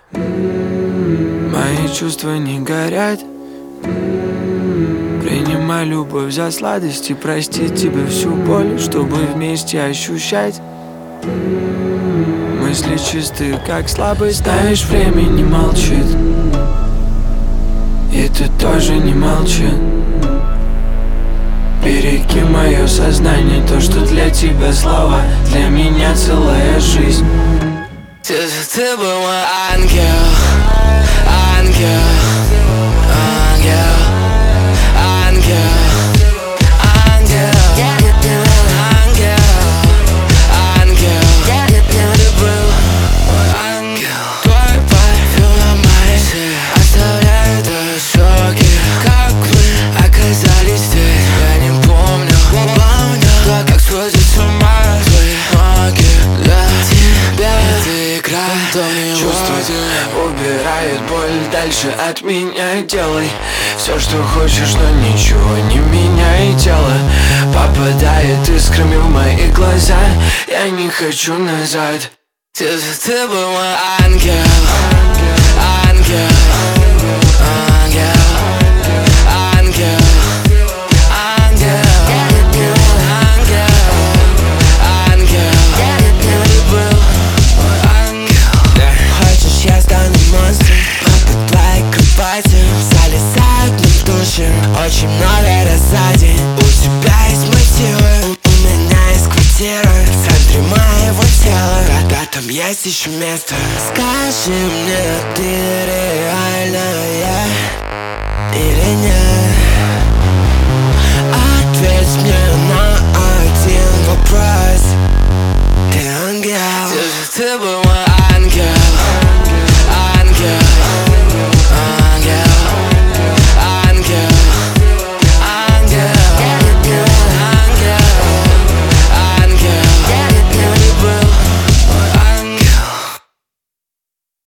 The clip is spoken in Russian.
Мои чувства не горят. Принимай любовь за сладость и простить тебе всю боль, чтобы вместе ощущать. Мысли чистые, как слабость. Знаешь, время не молчит, и ты тоже не молчи. Береги мое сознание, то, что для тебя слова, для меня целая жизнь. Ты был мой ангел, ангел, ангел, ангел, ангел, ангел, ангел. Ты был мой ангел. Твой парфюм мои оставляет ошоки. Как мы оказались здесь, я не помню. Как сходит с ума твои ноги. Для тебя ты игра, Чувство убирает боль, дальше от меня делай все, что хочешь, но ничего не меняй тело. Попадает искрами в мои глаза, я не хочу назад. Ты был мой ангел, ангел, ангел, ангел, ангел, ангел. Ты был мой ангел. Хочешь, я стану монстром под твоей кровати. Залезаю мне в душу очень много раз за день. У тебя есть мотивы, у меня есть квартира в центре моего тела. Да, там есть еще место. Скажи мне, ты реальная или нет? Ответь мне на один вопрос. Ты ангел. Ты был мой ангел, ангел.